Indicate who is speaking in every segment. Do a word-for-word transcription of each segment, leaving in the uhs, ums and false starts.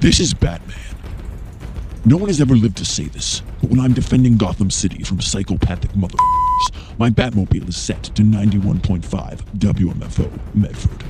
Speaker 1: This is Batman. No one has ever lived to say this, but when I'm defending Gotham City from psychopathic motherfuckers, my Batmobile is set to ninety-one point five W M F O Medford.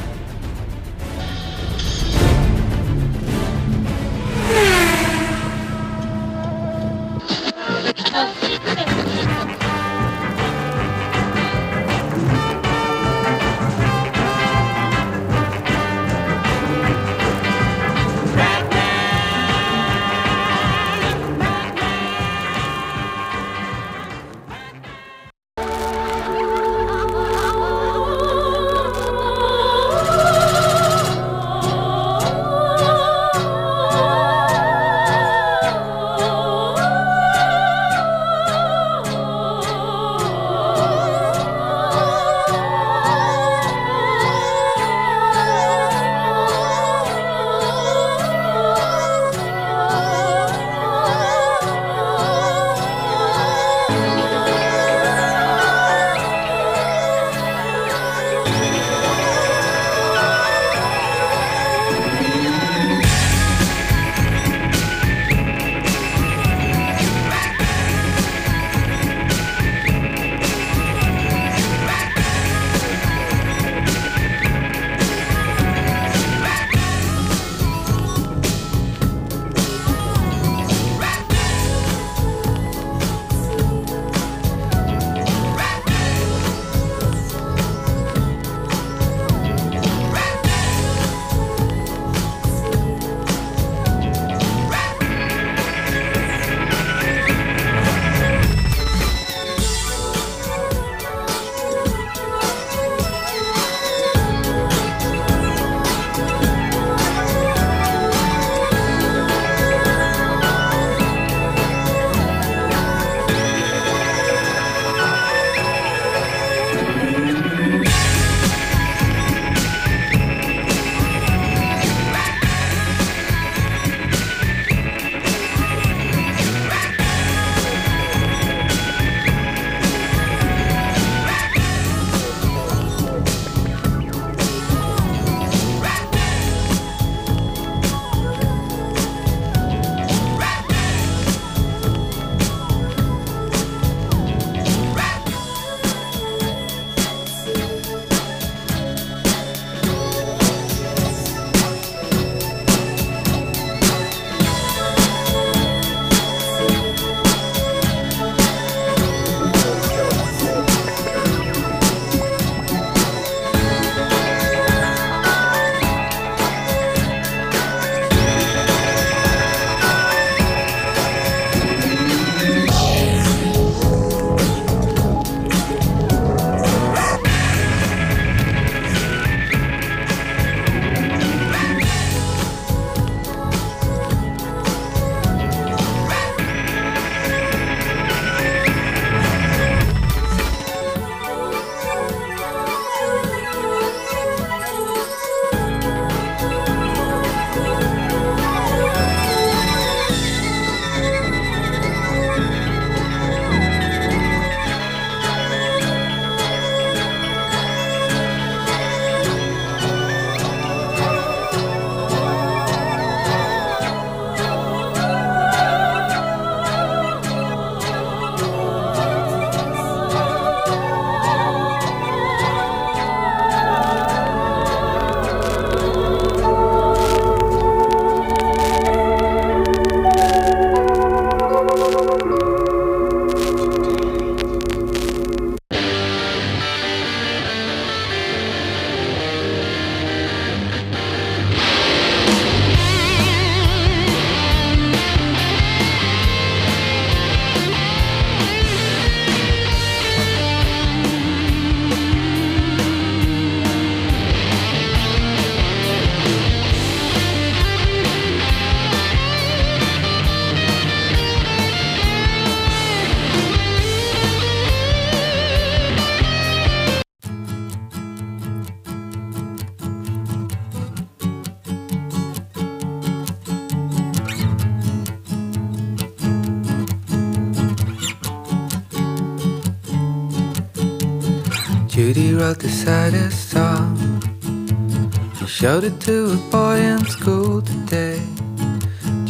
Speaker 2: Judy wrote the saddest song. She showed it to a boy in school today.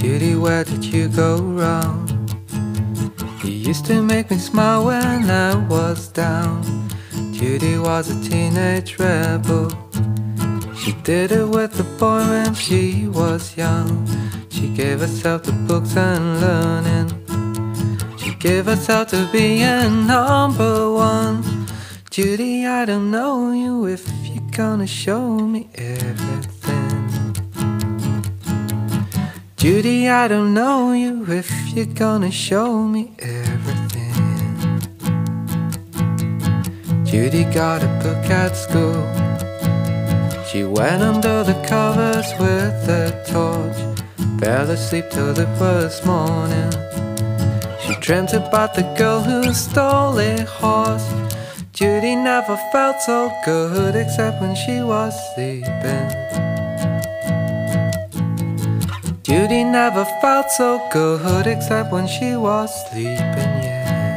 Speaker 2: Judy, where did you go wrong? You used to make me smile when I was down. Judy was a teenage rebel. She did it with a boy when she was young. She gave herself to books and learning. She gave herself to being number one. Judy, I don't know you if you're gonna show me everything. Judy, I don't know you if you're gonna show me everything. Judy got a book at school. She went under the covers with a torch, fell asleep till it was morning. She dreamt about the girl who stole a horse. Judy never felt so good except when she was sleeping. Judy never felt so good except when she was sleeping, yeah.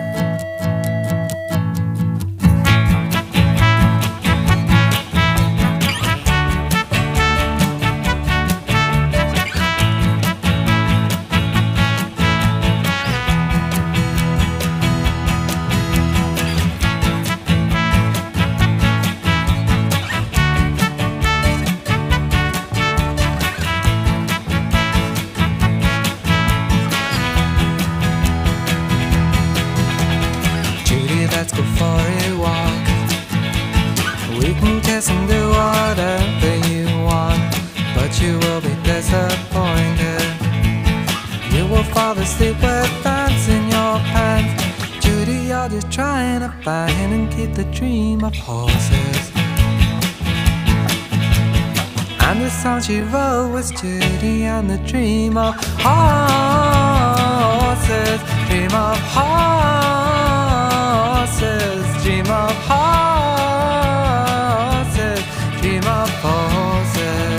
Speaker 2: Let's go for a walk. We can kiss and do whatever you want, but you will be disappointed. You will fall asleep with bands in your pants. Judy, you're just trying to find and keep the dream of horses. And the song she wrote was Judy and the dream of horses. Dream of horses. Dream of horses. Dream of horses.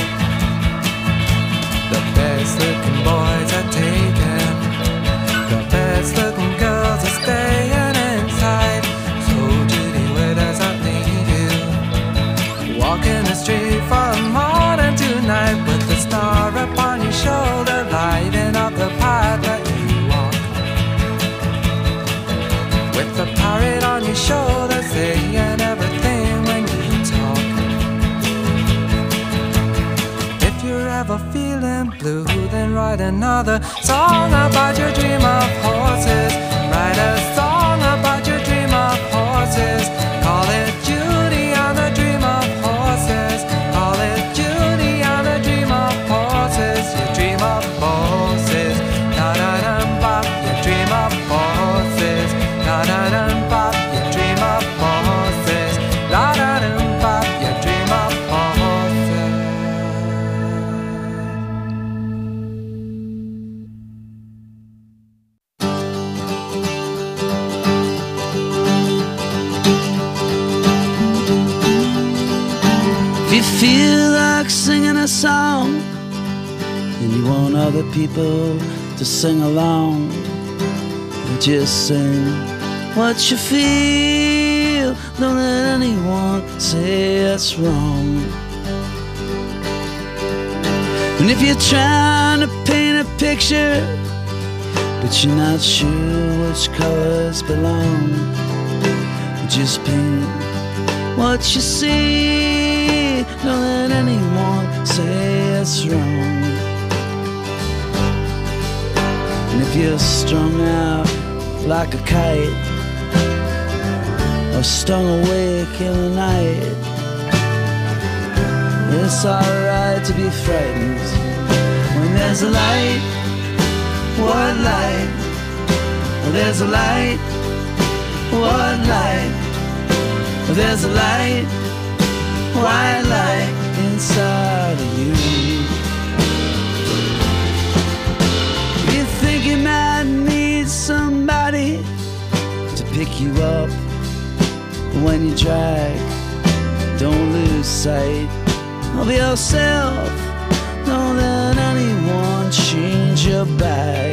Speaker 2: The best looking boys are taken. The best looking girls are staying inside. So Judy, where does that leave you? Walking the street from morning to night, with the star upon your shoulder, lighting up the path that you walk. With the parrot on your shoulder, saying everything when you talk. If you're ever feeling blue, then write another song about your dream of horses. Write a song about your dream of horses. Call it Judy and the dream of horses. Call it Judy and the dream of horses. Your dream of horses. Na na na bop. Your dream of horses. Na na na bop. Your dream of horses. La na na bop. Your dream of horses.
Speaker 3: If you feel like singing a song and you want other people to sing along, just sing what you feel. Don't let anyone say it's wrong. And if you're trying to paint a picture but you're not sure which colors belong, just paint what you see. Don't let anyone say it's wrong. And if you're strung out like a kite, or stung awake in the night, it's alright to be frightened when there's a light. What light? Well, there's a light. What light? Well, there's a light. White light inside of you. You think you might need somebody to pick you up when you drag. Don't lose sight of yourself. Don't let anyone change your bag.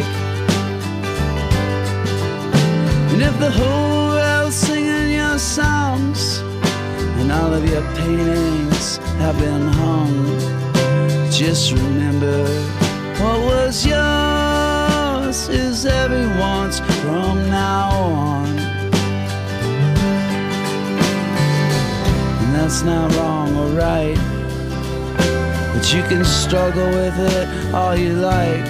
Speaker 3: And if the whole world's singing your songs and all of your paintings have been hung, just remember What was yours is everyone's from now on. And that's not wrong or right, but you can struggle with it all you like.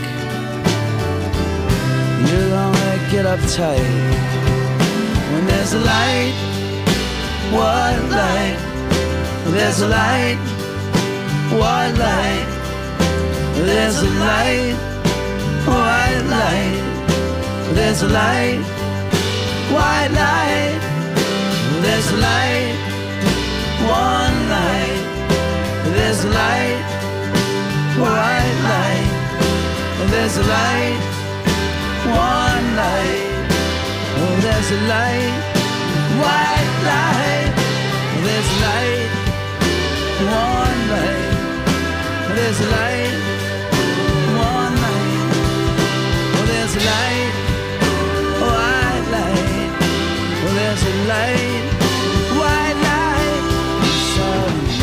Speaker 3: You'll only get uptight when there's a light. What light? There's a light. What light? There's a light. White light. There's a light. White light. There's a light. One light. There's a light. White light. There's a light. One light. Oh, there's a light. White light. There's a light. One light. There's a light. One light. Oh, there's a light. White light. Oh, there's a light. White light. Inside of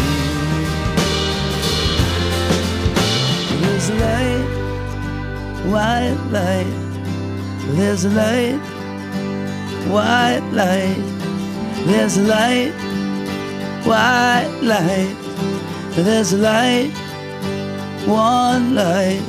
Speaker 3: you. There's a light. White light. There's a light. White light. There's a light. White light. There's a light. One light.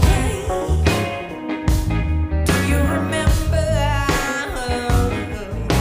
Speaker 4: Remember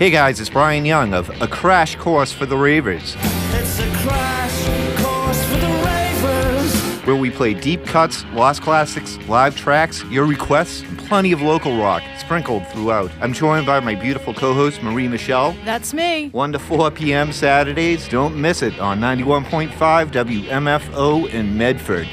Speaker 4: Hey guys, it's Brian Young of A Crash Course for the Ravers.
Speaker 5: It's a crash course for the ravers.
Speaker 4: Where we play deep cuts, lost classics, live tracks, your requests, and plenty of local rock sprinkled throughout. I'm joined by my beautiful co-host, Marie Michelle.
Speaker 6: That's me.
Speaker 4: one to four p.m. Saturdays. Don't miss it on ninety-one point five W M F O in Medford.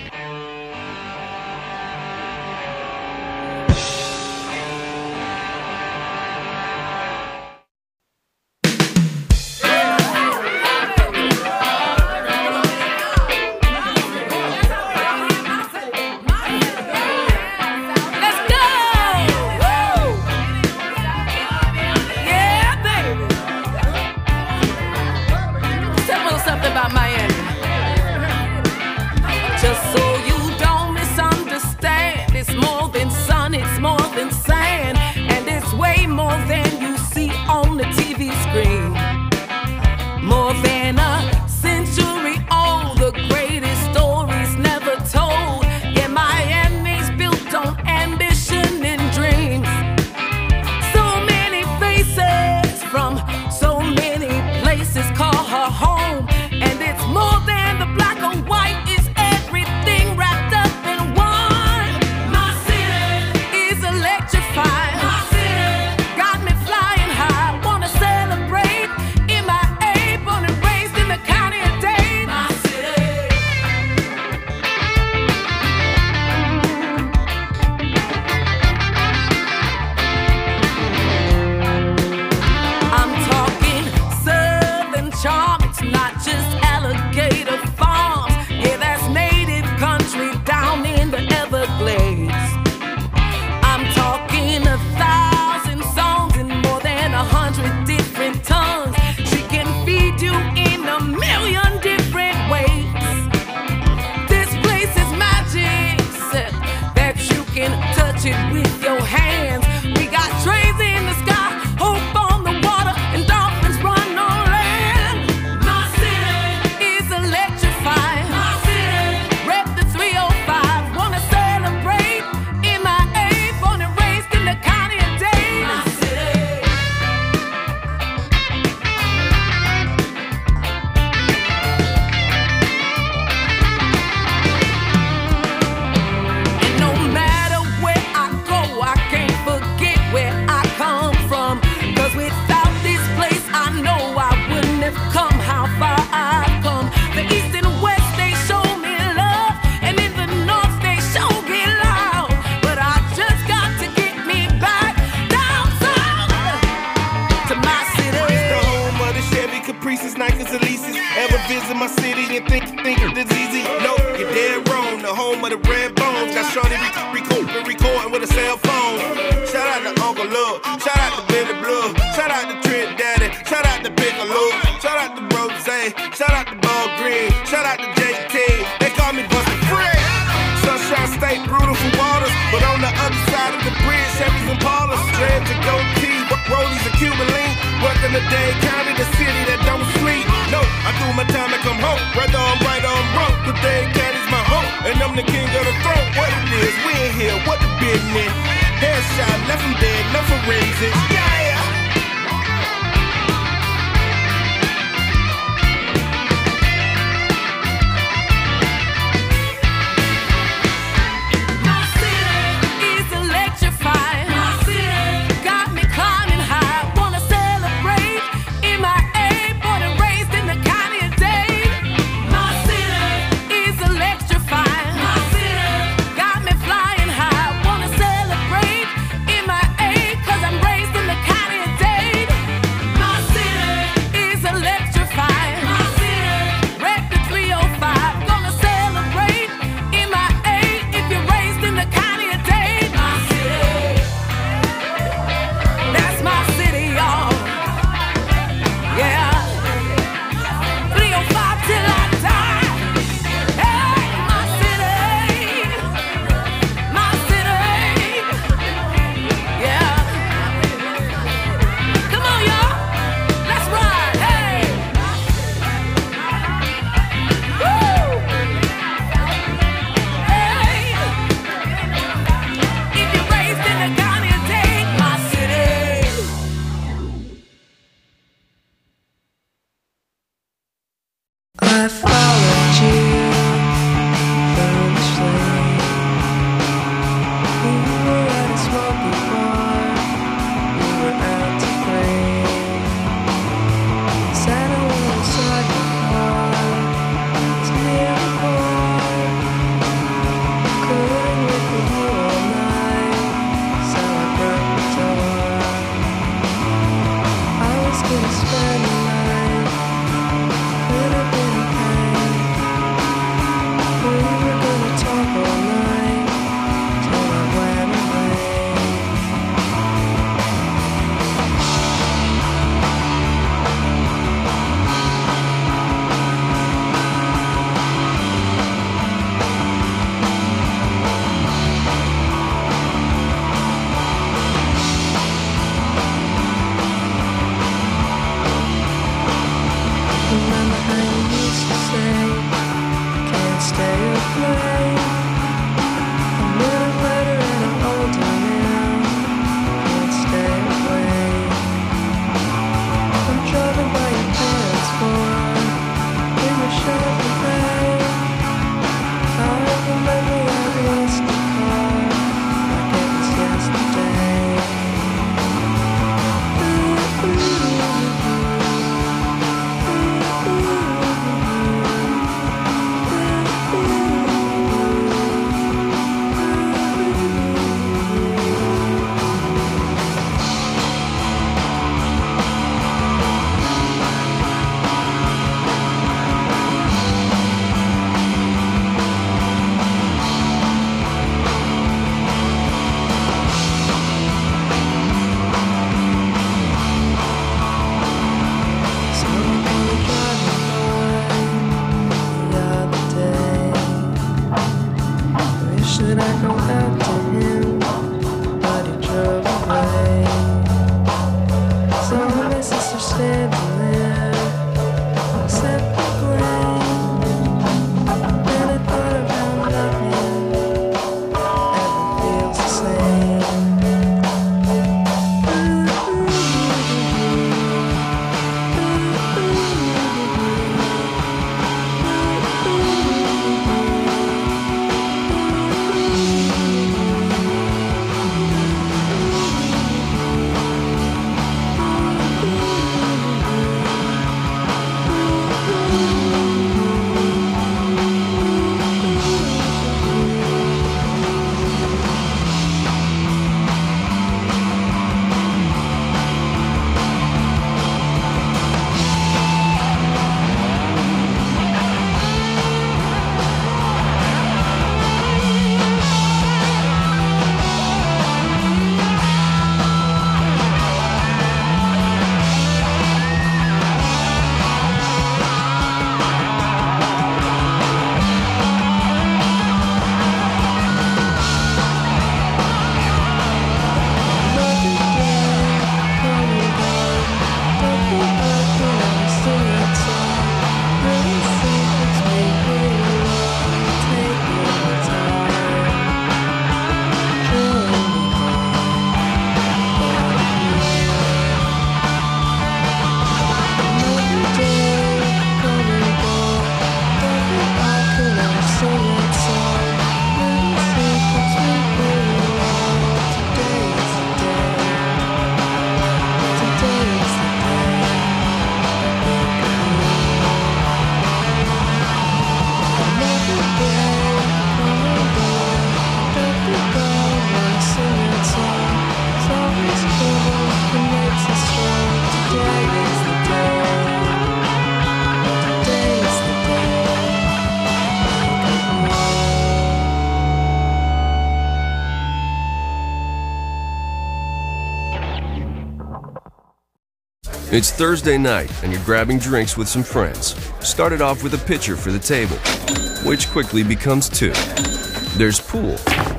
Speaker 6: It's Thursday night, and you're grabbing drinks with some friends. Started off with a pitcher for the table, which quickly becomes two. There's pool.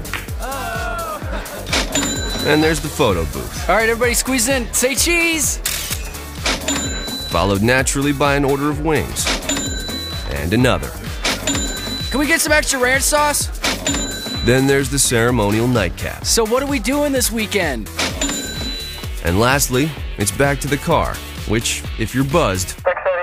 Speaker 6: And there's the photo booth.
Speaker 7: All right, everybody squeeze in. Say cheese!
Speaker 6: Followed naturally by an order of wings. And another.
Speaker 7: Can we get some extra ranch sauce?
Speaker 6: Then there's the ceremonial nightcap.
Speaker 7: So what are we doing this weekend?
Speaker 6: And lastly, it's back to the car, which, if you're buzzed,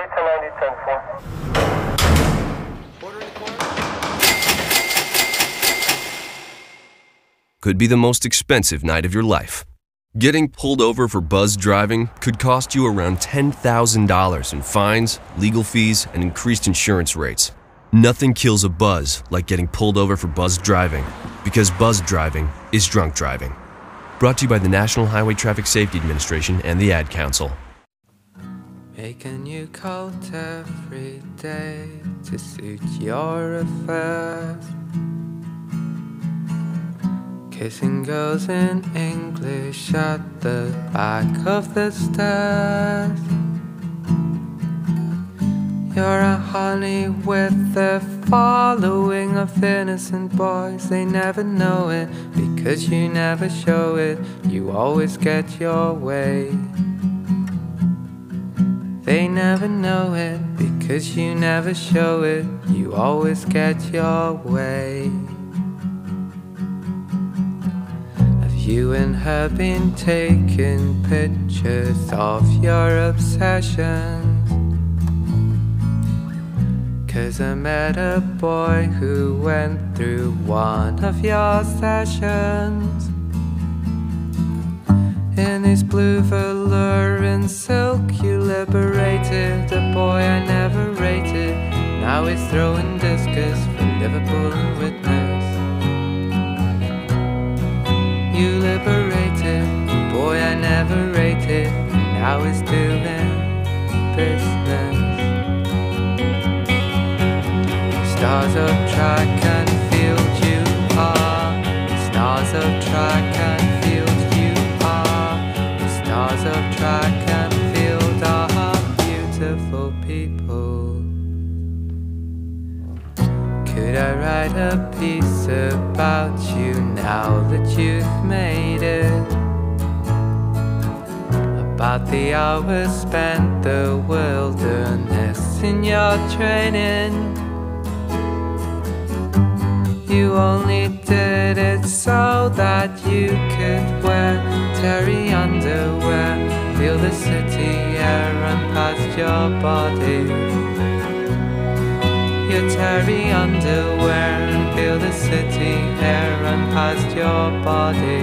Speaker 6: could be the most expensive night of your life. Getting pulled over for buzzed driving could cost you around ten thousand dollars in fines, legal fees, and increased insurance rates. Nothing kills a buzz like getting pulled over for buzzed driving, because buzzed driving is drunk driving. Brought to you by the National Highway Traffic Safety Administration and the Ad Council.
Speaker 2: Make a new coat every day to suit your affairs. Kissing girls in English at the back of the stairs. You're a honey with a following of innocent boys. They never know it because you never show it. You always get your way. They never know it because you never show it. You always get your way. Have you and her been taking pictures of your obsessions? 'Cause I met a boy who went through one of your sessions. In his blue velour and silk you liberated a boy I never rated. Now he's throwing discus for Liverpool and witness. You liberated a boy I never rated, and now he's doing business. Stars of track and field you are. Stars of track and field you are. The stars of track and field are beautiful people. Could I write a piece about you now that you've made it? About the hours spent the wilderness in your training. You only did it so that you could wear terry underwear, feel the city air run past your body. Your terry underwear and feel the city air run past your body.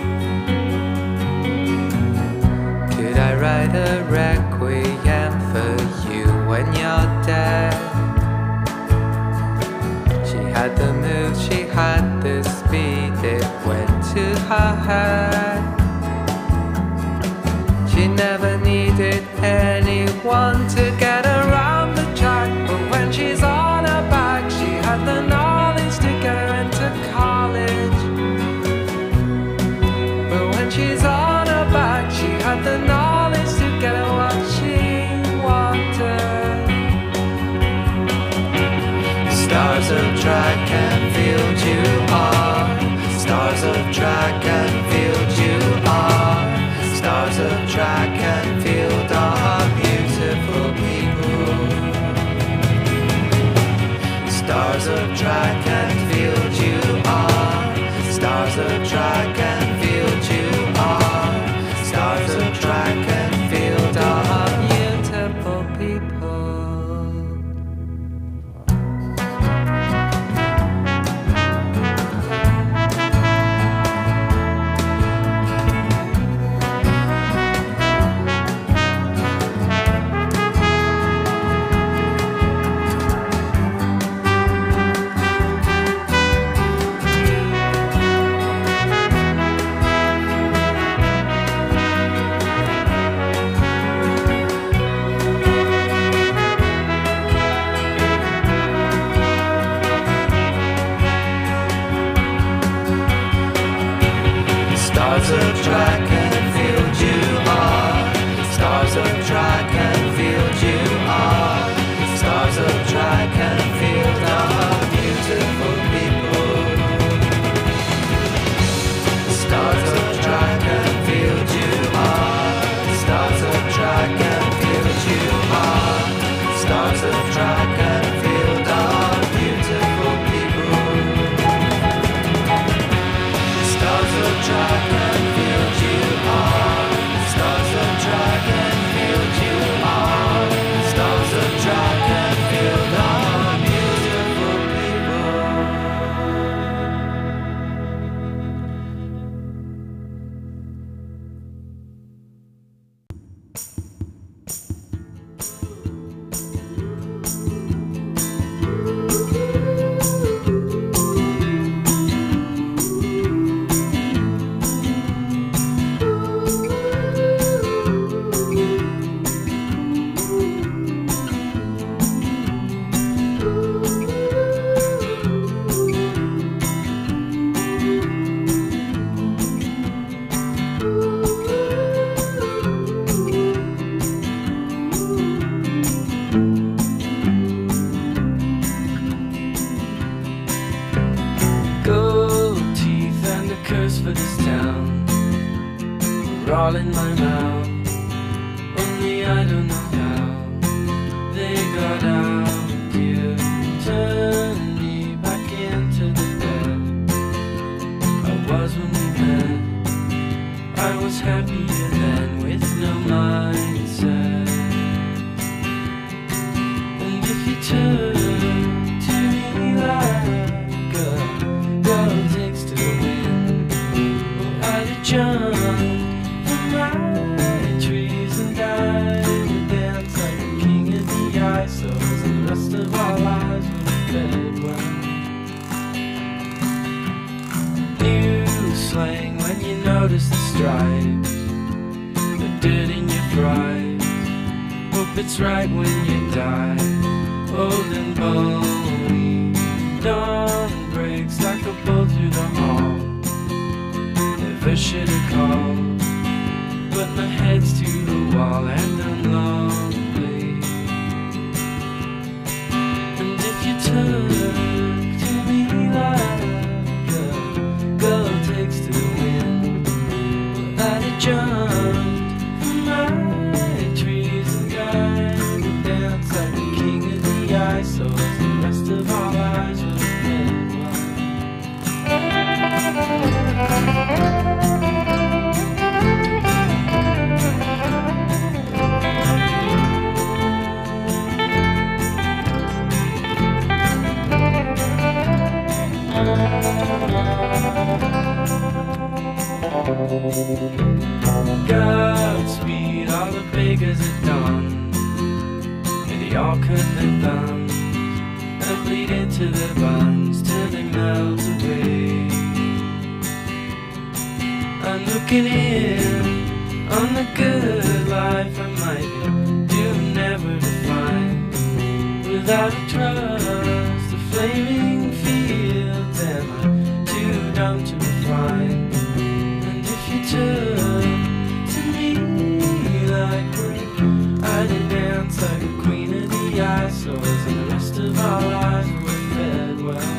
Speaker 2: Could I write a requiem for you when you're dead? Had the move, she had the speed, it went to her head. She never needed anyone to get around the track, but when she's on her back, she had the knowledge to get her into college. But when she's on her back, she had the knowledge to get her what she wanted. Stars of track and field you are. Stars of track and field you are. Stars of track and field are beautiful people. Stars of track and field you are. Stars of track and field you are. Stars of track and field are beautiful people. Stars of track and field you are. Stars of track
Speaker 5: are all in my mouth. Only I don't know how they got out. You turned me back into the bed I was when we met. I was happier then with no mindset. And if you turn to me like a girl takes to the wind, well, I'd have jumped from my trees and died and danced like a king in the ice. So as the rest of our lives were fed well. New slang when you notice the stripes, the dirt in your fries. Hope it's right when you die, old and bony. Dawn breaks like a bolt through the hall. Never should have called, but my head's to the wall and I'm lonely. And if you turn to me like a girl takes to the wind, well, I'd have jumped from my trees and died and danced like a king in the ice. So as the rest of our lives were dead well. Godspeed, all the beggars at dawn. May they all cut their thumbs and bleed into their buns till they melt away. I'm looking in on the good life I might be doomed never to find. Without a trust, the flaming fields, am I too dumb to refine? And if you turn to me like one, I'd dance like a queen of the ice. So as the rest of our lives were fed well.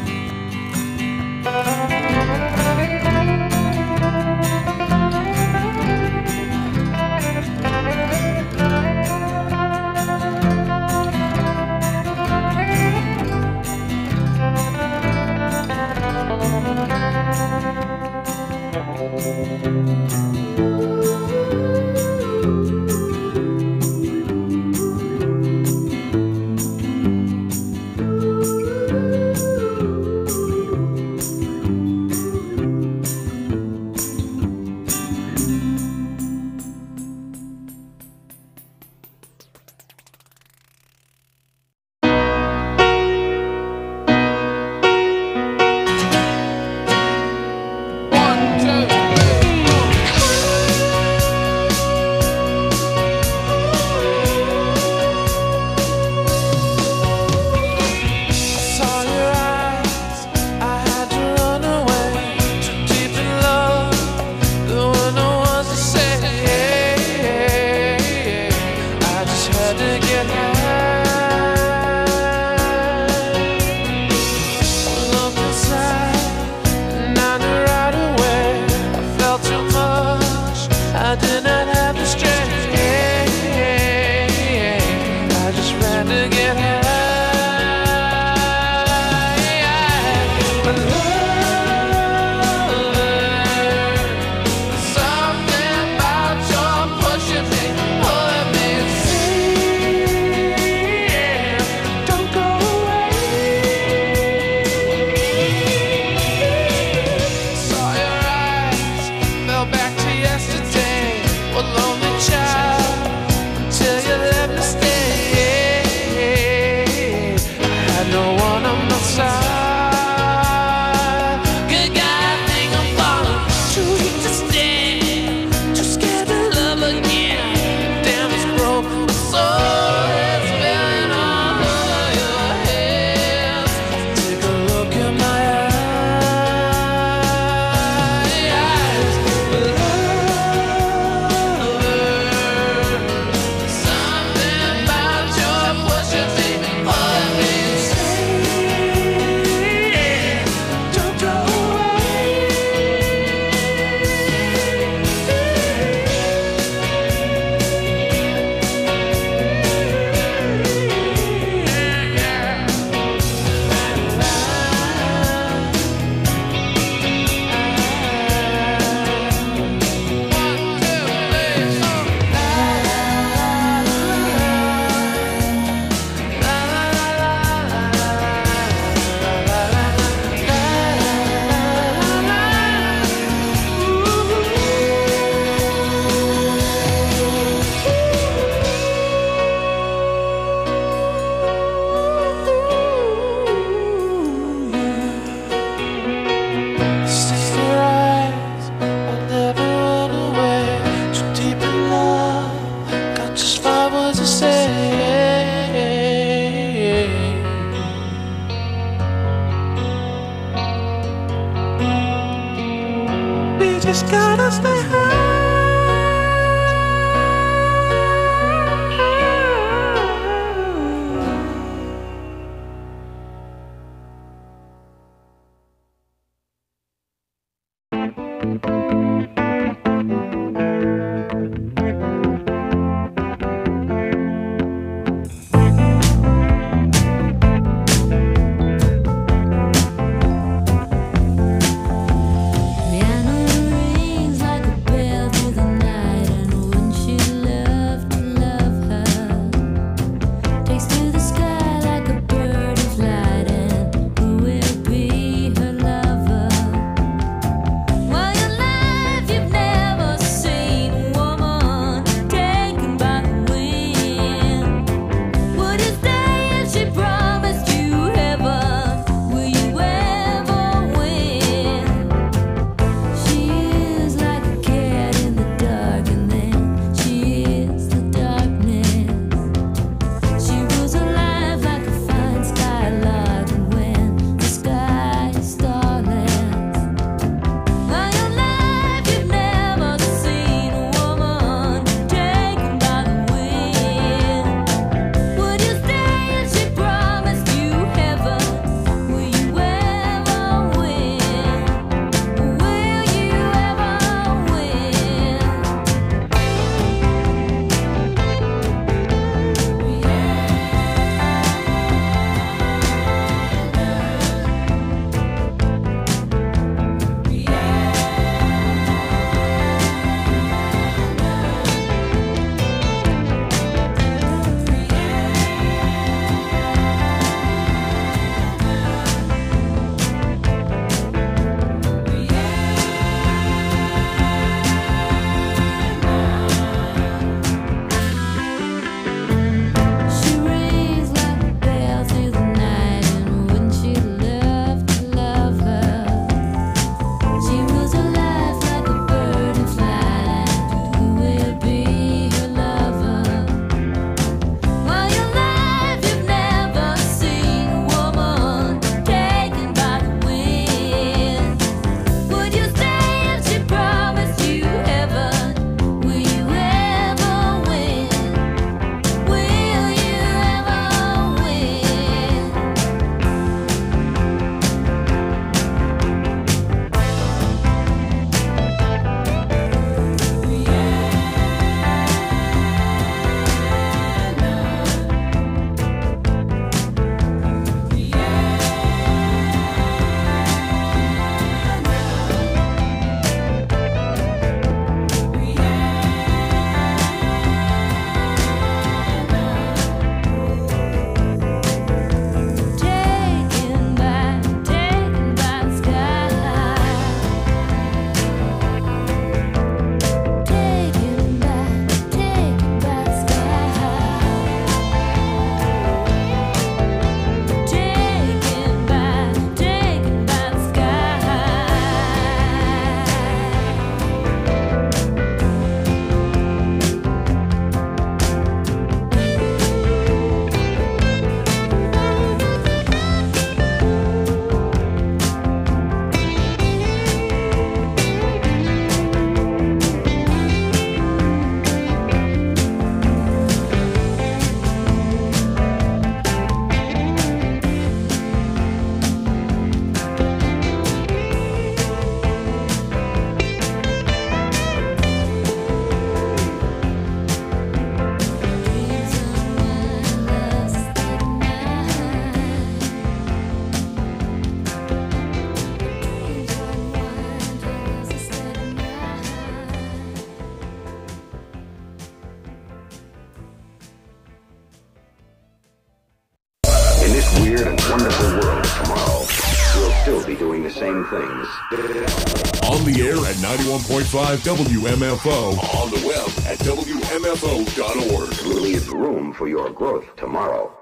Speaker 8: weird and wonderful world of tomorrow, we'll still be doing the same things.
Speaker 1: On the air at ninety-one point five W M F O. On the web at W M F O dot org.
Speaker 8: Leave room for your growth tomorrow.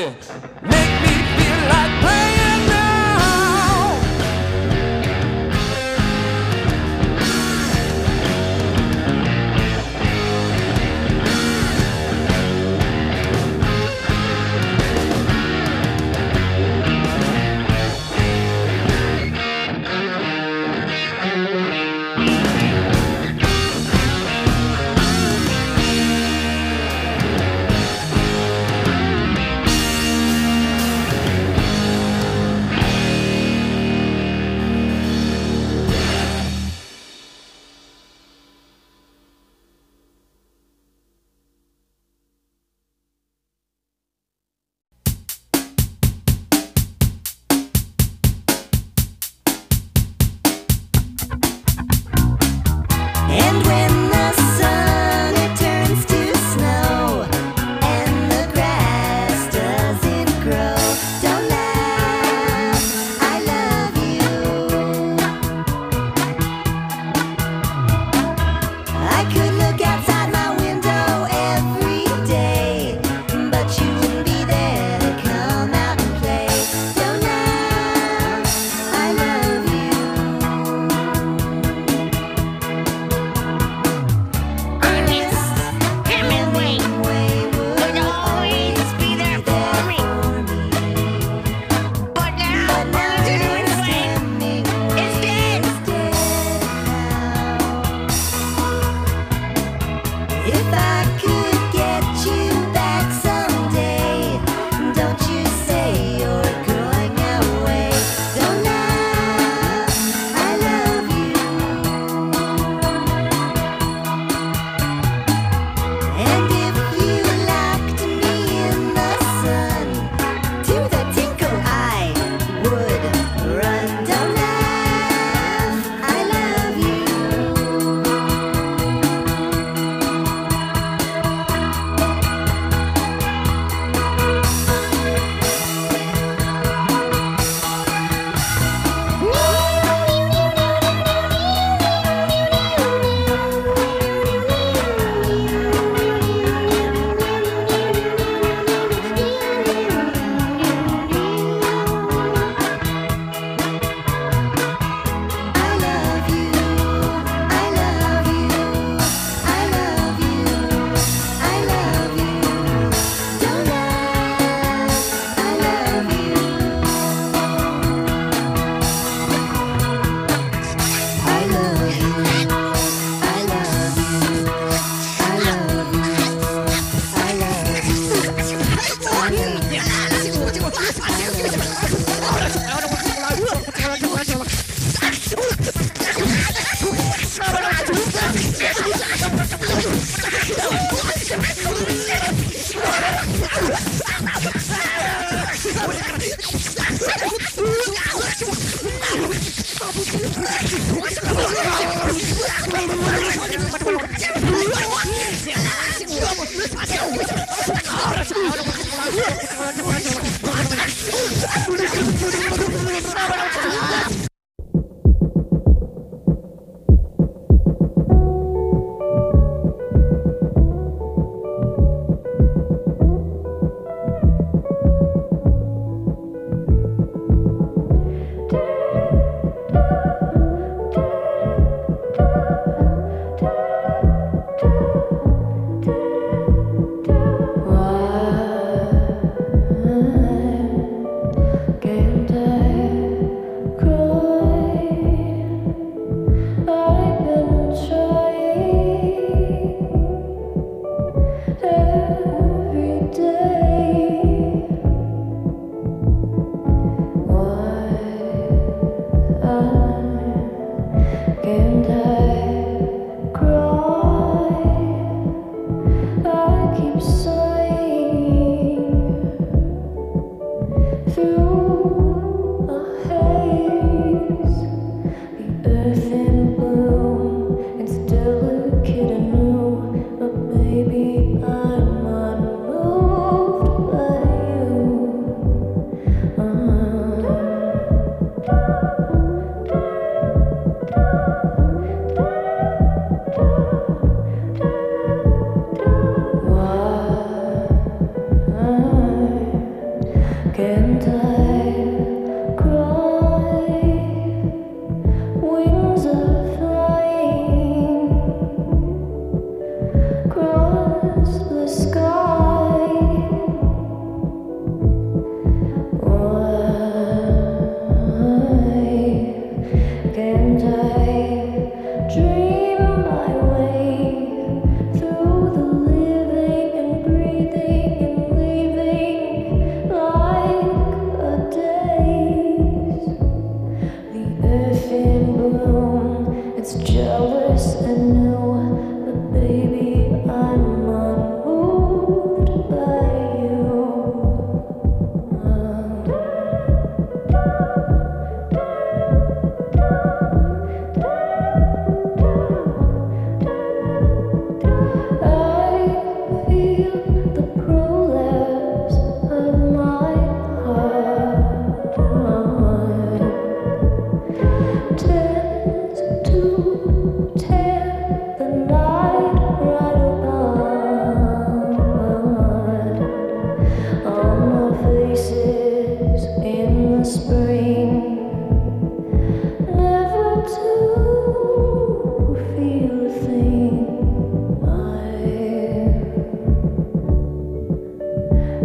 Speaker 2: it. Make me feel like playing now.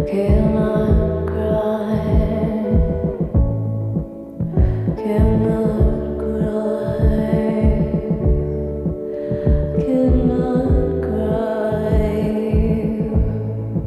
Speaker 9: kill